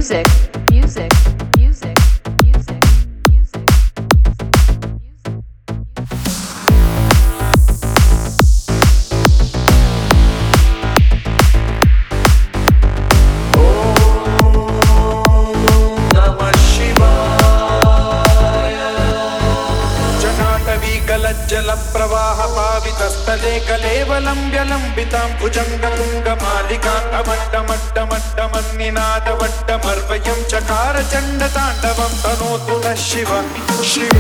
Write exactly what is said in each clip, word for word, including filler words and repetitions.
music, music, music, music, music, जल प्रवाह पावितस्थले कलेवलं व्यलम्बितां भुजङ्गतुङ्गमालिकान्तमट्टमट्टमट्टमन्निनादवट्टमर्वयं चकार चण्डताण्डवं तनोतु नः शिव शिव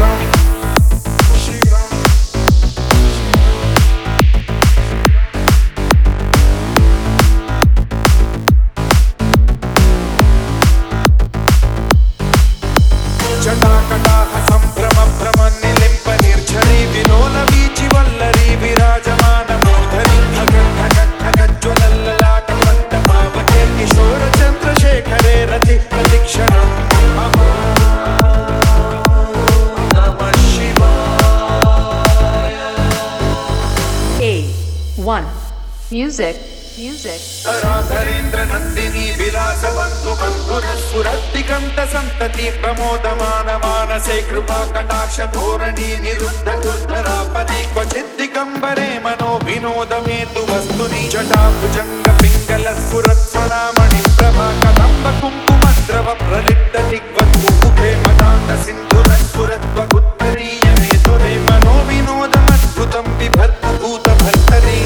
जटाकटाह सम्भ्रम भ्रम निलिम्प निर्झरी विलोल वीचि वल्लरी विराजमान मूर्धनि खगज्ज्वलल्ललाट पद्मपावके किशोर चन्द्रशेखरे रति प्रतिक्षणं मम नमः शिवाय। A one music, music. राधरेन्द्र Nandini विलास बन्धु बन्धुर स्फुरद्दिगन्त सन्तति प्रमोदमान मानसे कृपा कटाक्ष धोरणी निरुद्ध दुर्धरापदि क्वचित् दिगम्बरे मनो विनोदमेतु वस्तुनि जटा भुजङ्ग पिङ्गल स्फुरत्स्वरामणि प्रभा कदम्ब कुङ्कुमद्रव प्रलिप्त दिग्वद्मुखे मदान्त सिन्धुर स्फुरत्वगुत्तरीय मेतुरे मनो विनोदमद्भुतं बिभर्तु भूतभर्तरि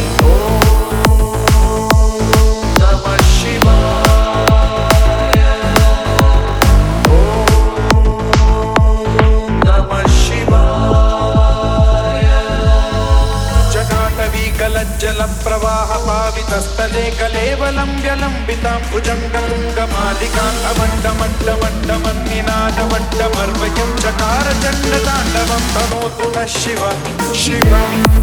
जल प्रवाह पावितस्थले कलेवलं व्यलम्बितां भुजङ्गतुङ्गमालिकान्तमट्टमट्टमट्टमन्निनादवट्टमर्वयं चकार चण्डताण्डवं तनोतु नः शिव शिव।